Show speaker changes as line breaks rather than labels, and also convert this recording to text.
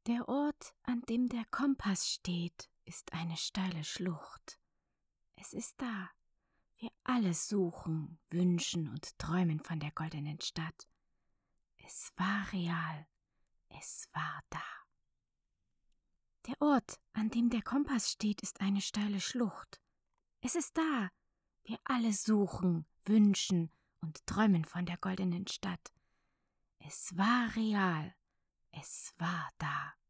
Der Ort, an dem der Kompass steht, ist eine steile Schlucht. Es ist da. Wir alle suchen, wünschen und träumen von der goldenen Stadt. Es war real. Es war da. Der Ort, an dem der Kompass steht, ist eine steile Schlucht. Es ist da. Wir alle suchen, wünschen und träumen von der goldenen Stadt. Es war real. Es war da.